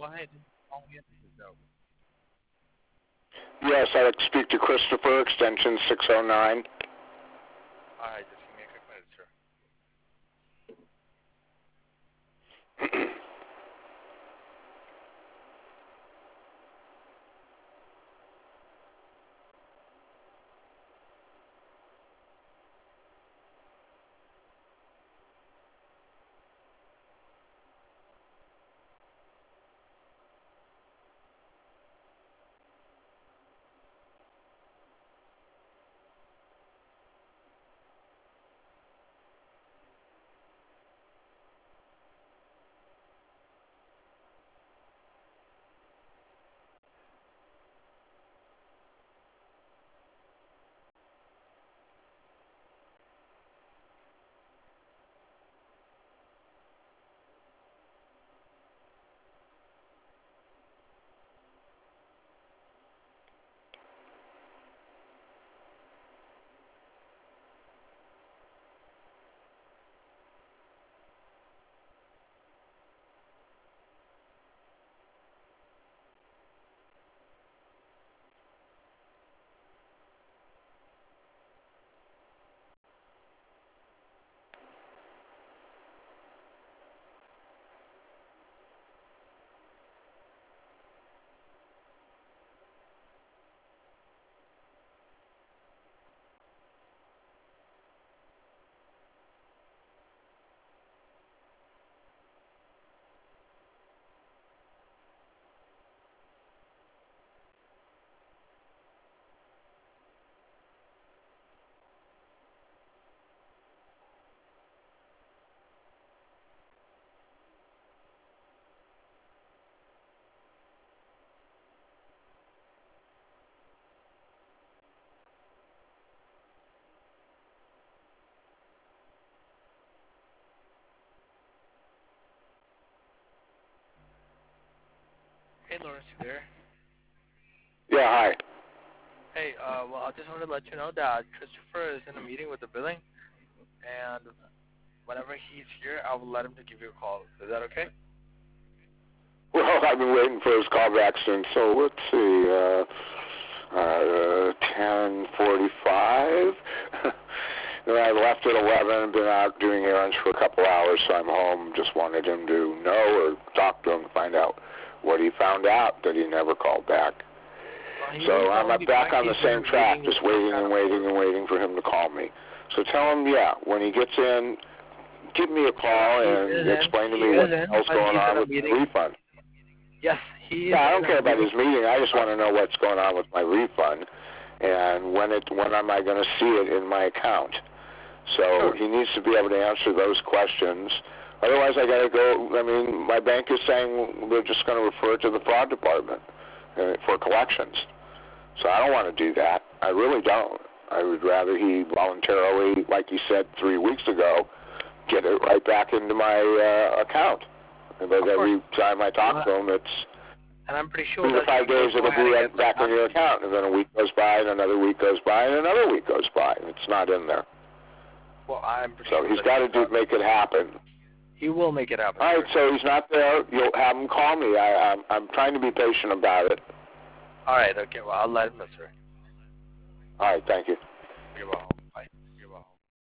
ahead. Call me in. No. Yes, I'd like to speak to Christopher, extension 609. All right, just give me a quick minute, sir. Hey, Lawrence, you there? Yeah, hi. Hey, well, I just wanted to let you know that Christopher is in a meeting with the billing, and whenever he's here, I will let him to give you a call. Is that okay? Well, I've been waiting for his call back since, so let's see, 10:45. I left at 11, been out doing errands for a couple hours, so I'm home. Just wanted him to know or talk to him to find out what he found out that he never called back. So I'm back on the same track, just waiting and waiting and waiting for him to call me. So tell him, yeah, when he gets in, give me a call and explain to me what else going on with the refund. Yes, he is. Yeah, I don't care about his meeting. I just want to know what's going on with my refund and when am I going to see it in my account. So he needs to be able to answer those questions. Otherwise, I got to go. I mean, my bank is saying they're just going to refer it to the fraud department for collections. So I don't want to do that. I really don't. I would rather he voluntarily, like he said 3 weeks ago, get it right back into my account. But every time I talk to him, it's and I'm pretty sure 3 to 5 days it'll be right back in your account, and then a week goes by, and another week goes by, and another week goes by, and it's not in there. Well, I'm pretty so sure he's got to make it happen. He will make it happen. All right, so he's not there. You'll have him call me. I'm trying to be patient about it. All right, okay. Well, I'll let him know, sir. All right, thank you. You're welcome.